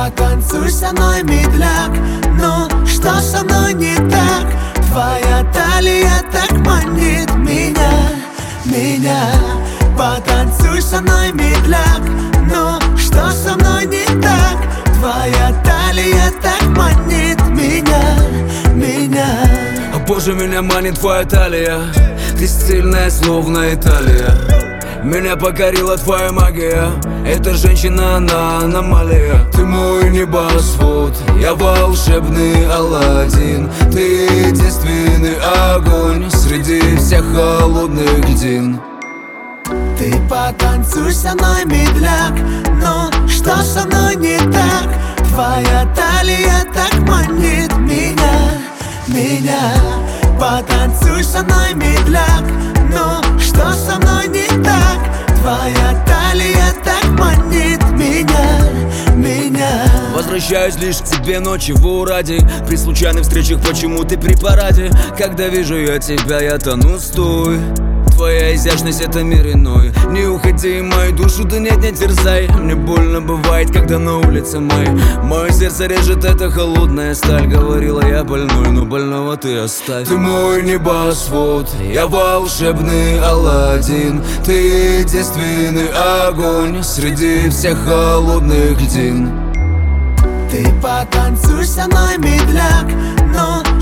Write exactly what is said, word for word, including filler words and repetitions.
Потанцуй со мной, медляк. Ну, что со мной не так? Твоя талия так манит меня, меня. Потанцуй со мной, медляк. Ну, что со мной не так? Твоя талия так манит меня, меня. О боже, меня манит твоя талия. Ты стильная, словно Италия. Меня покорила твоя магия. Эта женщина, она аномалия. Ты мой небосвод, я волшебный Аладдин. Ты единственный огонь среди всех холодных льдин. Ты потанцуй со мной, медляк. Ну, что со мной не так? Твоя талия так манит меня, меня. Потанцуй со мной, медляк. Ну, что со мной не так? Твоя талия так манит меня, меня. Возвращаюсь лишь к тебе ночью в Ураде. При случайных встречах почему ты при параде? Когда вижу я тебя, я тону, стой. Твоя изящность — это мир иной. Не уходи, мою душу, да нет, не терзай. Мне больно бывает, когда на улице май. Мое сердце режет эта холодная сталь. Говорила я больной, но больного ты оставь. Ты мой небосвод, я волшебный Аладдин. Ты единственный огонь среди всех холодных льдин. Ты потанцуй со мной, медляк. Ну,